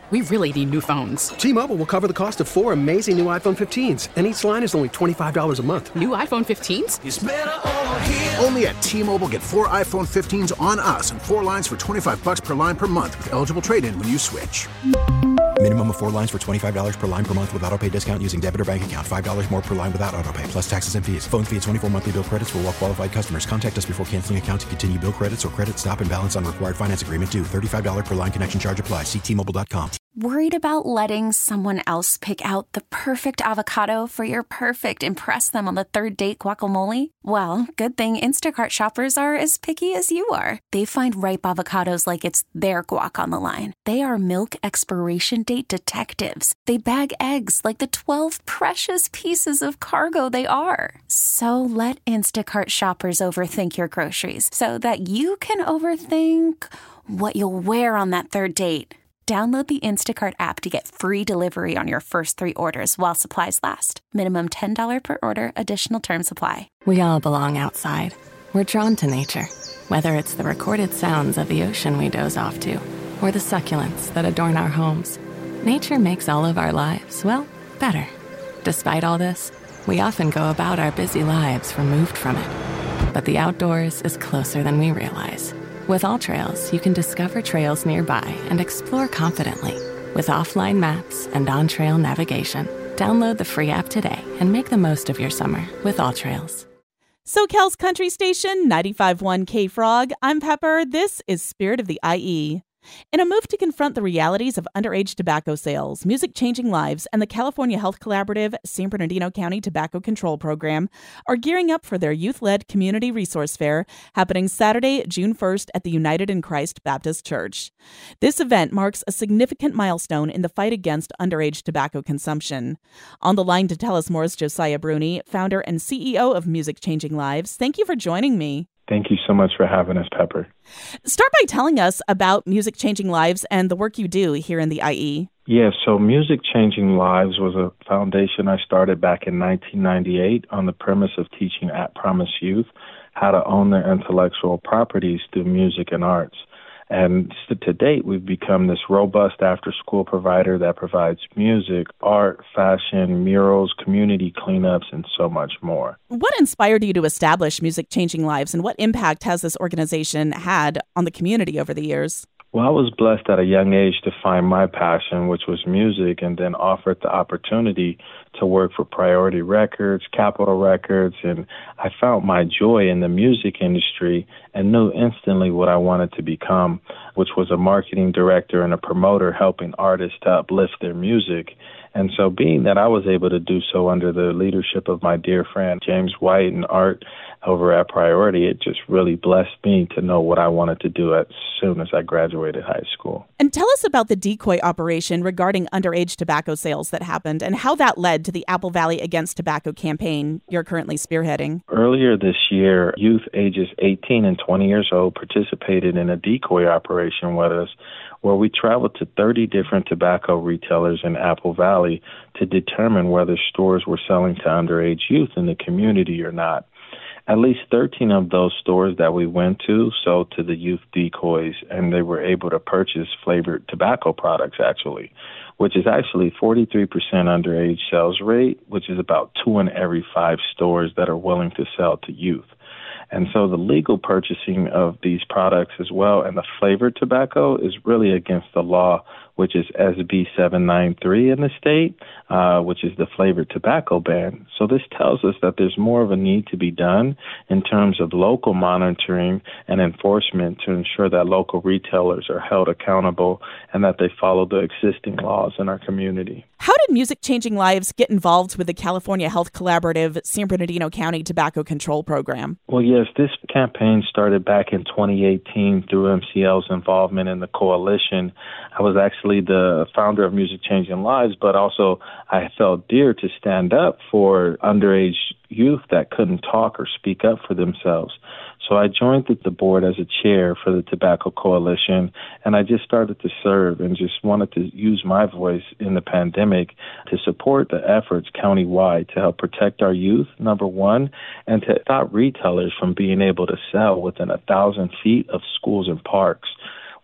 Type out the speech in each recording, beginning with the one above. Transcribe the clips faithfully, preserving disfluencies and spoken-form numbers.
We really need new phones. T-Mobile will cover the cost of four amazing new iPhone fifteens, and each line is only twenty-five dollars a month. New iPhone fifteens? It's better over here. Only at T-Mobile, get four iPhone fifteens on us and four lines for twenty-five dollars per line per month with eligible trade-in when you switch. Minimum of four lines for twenty-five dollars per line per month with autopay discount using debit or bank account. five dollars more per line without autopay, plus taxes and fees. Phone fee at twenty-four monthly bill credits for well-qualified customers. Contact us before canceling account to continue bill credits or credit stop and balance on required finance agreement due. thirty-five dollars per line connection charge applies. See T Mobile dot com. Worried about letting someone else pick out the perfect avocado for your perfect impress them on the third date guacamole? Well, good thing Instacart shoppers are as picky as you are. They find ripe avocados like it's their guac on the line. They are milk expiration date detectives. They bag eggs like the twelve precious pieces of cargo they are. So let Instacart shoppers overthink your groceries so that you can overthink what you'll wear on that third date. Download the Instacart app to get free delivery on your first three orders while supplies last. Minimum ten dollars per order. Additional terms apply. We all belong outside. We're drawn to nature, whether it's the recorded sounds of the ocean we doze off to, or the succulents that adorn our homes. Nature makes all of our lives, well, better. Despite all this, we often go about our busy lives removed from it. But the outdoors is closer than we realize. With AllTrails, you can discover trails nearby and explore confidently. With offline maps and on-trail navigation, download the free app today and make the most of your summer with AllTrails. SoCal's Country Station, ninety-five point one K-Frog. I'm Pepper. This is Spirit of the I E. In a move to confront the realities of underage tobacco sales, Music Changing Lives and the California Health Collaborative San Bernardino County Tobacco Control Program are gearing up for their youth-led community resource fair happening Saturday, June first at the United in Christ Baptist Church. This event marks a significant milestone in the fight against underage tobacco consumption. On the line to tell us more is Josiah Bruni, founder and C E O of Music Changing Lives. Thank you for joining me. Thank you so much for having us, Pepper. Start by telling us about Music Changing Lives and the work you do here in the I E. Yeah, so Music Changing Lives was a foundation I started back in nineteen ninety-eight on the premise of teaching at-promise youth how to own their intellectual properties through music and arts. And to date, we've become this robust after-school provider that provides music, art, fashion, murals, community cleanups, and so much more. What inspired you to establish Music Changing Lives, and what impact has this organization had on the community over the years? Well, I was blessed at a young age to find my passion, which was music, and then offered the opportunity to work for Priority Records, Capitol Records, and I found my joy in the music industry and knew instantly what I wanted to become, which was a marketing director and a promoter helping artists to uplift their music. And so being that I was able to do so under the leadership of my dear friend James White and Art over at Priority, it just really blessed me to know what I wanted to do as soon as I graduated high school. And tell us about the decoy operation regarding underage tobacco sales that happened and how that led to the Apple Valley Against Tobacco campaign you're currently spearheading. Earlier this year, youth ages eighteen and twenty years old participated in a decoy operation with us where we traveled to thirty different tobacco retailers in Apple Valley to determine whether stores were selling to underage youth in the community or not. At least thirteen of those stores that we went to sold to the youth decoys, and they were able to purchase flavored tobacco products, actually, which is actually forty-three percent underage sales rate, which is about two in every five stores that are willing to sell to youth. And so the legal purchasing of these products as well and the flavored tobacco is really against the law, which is S B seven ninety-three in the state, uh, which is the flavored tobacco ban. So this tells us that there's more of a need to be done in terms of local monitoring and enforcement to ensure that local retailers are held accountable and that they follow the existing laws in our community. How did Music Changing Lives get involved with the California Health Collaborative San Bernardino County Tobacco Control Program? Well, yes, this campaign started back in twenty eighteen through M C L's involvement in the coalition. I was actually the founder of Music Changing Lives, but also I felt dear to stand up for underage youth that couldn't talk or speak up for themselves. So I joined the board as a chair for the Tobacco Coalition, and I just started to serve and just wanted to use my voice in the pandemic to support the efforts countywide to help protect our youth, number one, and to stop retailers from being able to sell within a thousand feet of schools and parks.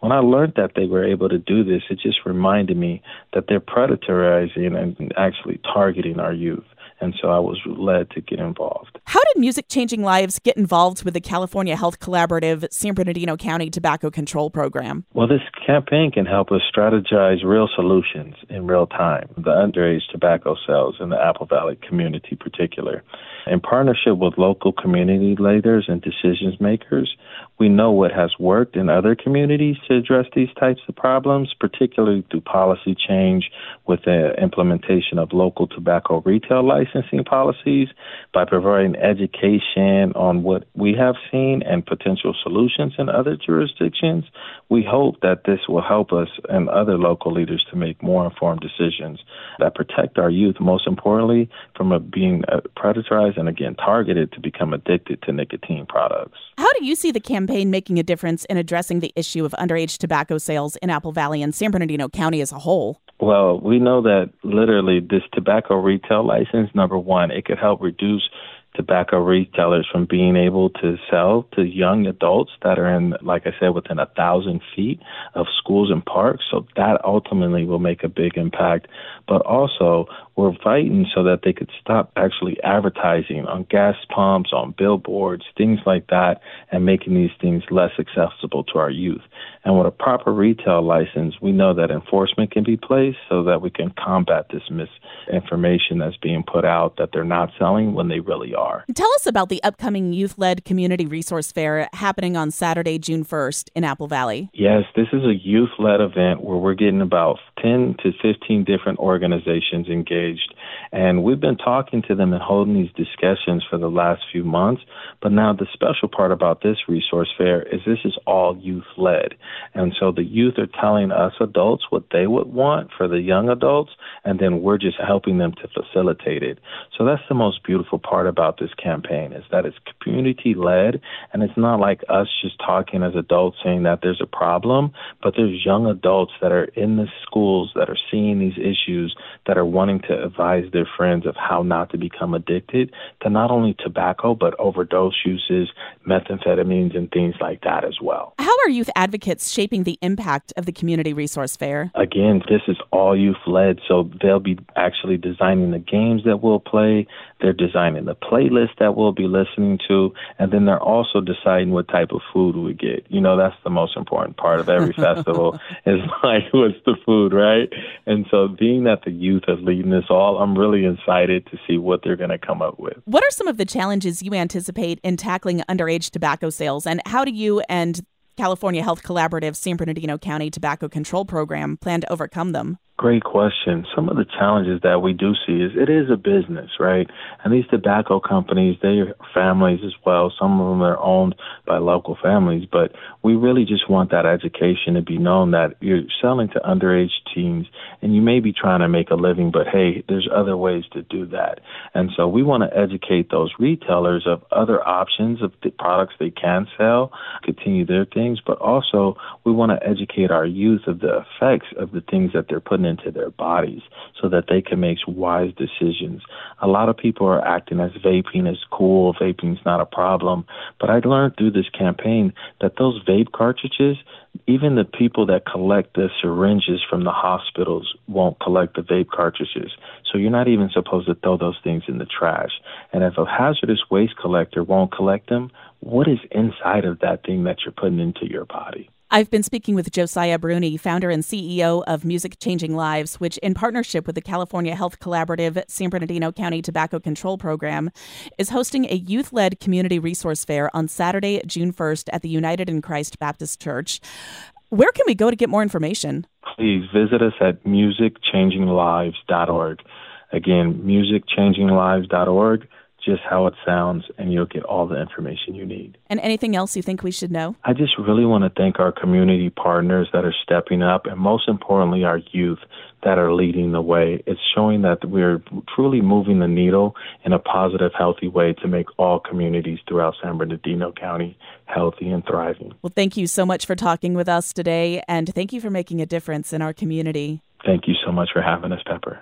When I learned that they were able to do this, it just reminded me that they're predatorizing and actually targeting our youth. And so I was led to get involved. How did Music Changing Lives get involved with the California Health Collaborative San Bernardino County Tobacco Control Program? Well, this campaign can help us strategize real solutions in real time, the underage tobacco sales in the Apple Valley community in particular. In partnership with local community leaders and decision makers, we know what has worked in other communities to address these types of problems, particularly through policy change with the implementation of local tobacco retail licensing policies, by providing education on what we have seen and potential solutions in other jurisdictions. We hope that this will help us and other local leaders to make more informed decisions that protect our youth, most importantly, from a being predatorized and, again, targeted to become addicted to nicotine products. How do you see the campaign making a difference in addressing the issue of underage tobacco sales in Apple Valley and San Bernardino County as a whole? Well, we know that literally this tobacco retail license, number one, it could help reduce tobacco retailers from being able to sell to young adults that are in, like I said, within a thousand feet of schools and parks. So that ultimately will make a big impact. But also, we're fighting so that they could stop actually advertising on gas pumps, on billboards, things like that, and making these things less accessible to our youth. And with a proper retail license, we know that enforcement can be placed so that we can combat this misinformation that's being put out that they're not selling when they really are. Tell us about the upcoming youth-led community resource fair happening on Saturday, June first in Apple Valley. Yes, this is a youth-led event where we're getting about ten to fifteen different organizations engaged. And we've been talking to them and holding these discussions for the last few months. But now the special part about this resource fair is this is all youth-led. And so the youth are telling us adults what they would want for the young adults, and then we're just helping them to facilitate it. So that's the most beautiful part about this campaign, is that it's community-led, and it's not like us just talking as adults saying that there's a problem, but there's young adults that are in the schools that are seeing these issues, that are wanting to advise their friends of how not to become addicted to not only tobacco, but overdose uses, methamphetamines, and things like that as well. How are youth advocates shaping the impact of the community resource fair? Again, this is all youth-led, so they'll be actually designing the games that we'll play, they're designing the playlist that we'll be listening to, and then they're also deciding what type of food we get. You know, that's the most important part of every festival is like, what's the food, right? And so being that the youth are leading this all, I'm really excited to see what they're going to come up with. What are some of the challenges you anticipate in tackling underage tobacco sales, and how do you and California Health Collaborative San Bernardino County Tobacco Control Program plan to overcome them? Great question. Some of the challenges that we do see is it is a business, right? And these tobacco companies, they are families as well. Some of them are owned by local families, but we really just want that education to be known that you're selling to underage teens and you may be trying to make a living, but hey, there's other ways to do that. And so we want to educate those retailers of other options of the products they can sell, continue their things, but also we want to educate our youth of the effects of the things that they're putting into their bodies so that they can make wise decisions. A lot of people are acting as vaping is cool, vaping's not a problem, but I learned through this campaign that those vape cartridges, even the people that collect the syringes from the hospitals won't collect the vape cartridges. So you're not even supposed to throw those things in the trash. And if a hazardous waste collector won't collect them, what is inside of that thing that you're putting into your body? I've been speaking with Josiah Bruni, founder and C E O of Music Changing Lives, which in partnership with the California Health Collaborative San Bernardino County Tobacco Control Program is hosting a youth-led community resource fair on Saturday, June first at the United in Christ Baptist Church. Where can we go to get more information? Please visit us at music changing lives dot org. Again, music changing lives dot org. Just how it sounds, and you'll get all the information you need. And anything else you think we should know? I just really want to thank our community partners that are stepping up, and most importantly, our youth that are leading the way. It's showing that we're truly moving the needle in a positive, healthy way to make all communities throughout San Bernardino County healthy and thriving. Well, thank you so much for talking with us today, and thank you for making a difference in our community. Thank you so much for having us, Pepper.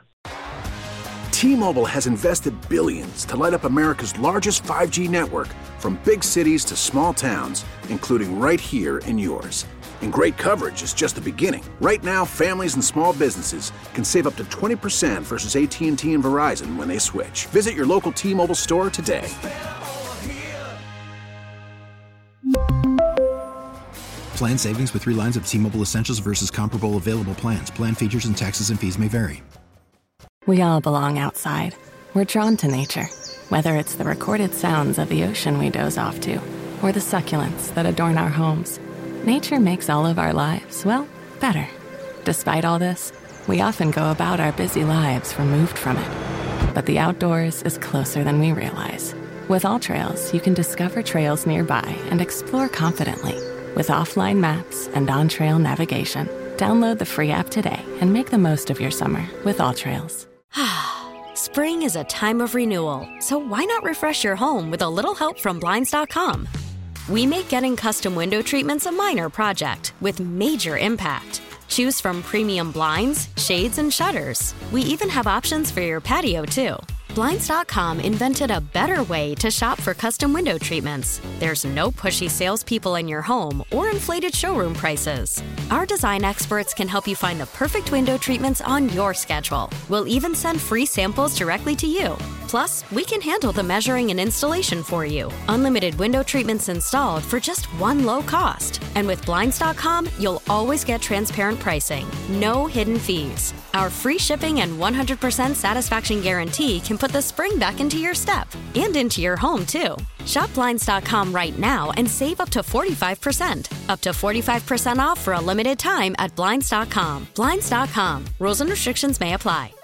T-Mobile has invested billions to light up America's largest five G network, from big cities to small towns, including right here in yours. And great coverage is just the beginning. Right now, families and small businesses can save up to twenty percent versus A T and T and Verizon when they switch. Visit your local T-Mobile store today. Plan savings with three lines of T-Mobile Essentials versus comparable available plans. Plan features and taxes and fees may vary. We all belong outside. We're drawn to nature, whether it's the recorded sounds of the ocean we doze off to, or the succulents that adorn our homes. Nature makes all of our lives, well, better. Despite all this, we often go about our busy lives removed from it. But the outdoors is closer than we realize. With AllTrails, you can discover trails nearby and explore confidently. With offline maps and on-trail navigation, download the free app today and make the most of your summer with AllTrails. Spring is a time of renewal, so why not refresh your home with a little help from Blinds dot com? We make getting custom window treatments a minor project with major impact. Choose from premium blinds, shades, and shutters. We even have options for your patio, too. Blinds dot com invented a better way to shop for custom window treatments. There's no pushy salespeople in your home or inflated showroom prices. Our design experts can help you find the perfect window treatments on your schedule. We'll even send free samples directly to you. Plus, we can handle the measuring and installation for you. Unlimited window treatments installed for just one low cost. And with Blinds dot com, you'll always get transparent pricing. No hidden fees. Our free shipping and one hundred percent satisfaction guarantee can put the spring back into your step and into your home, too. Shop Blinds dot com right now and save up to forty-five percent. Up to forty-five percent off for a limited time at Blinds dot com. Blinds dot com. Rules and restrictions may apply.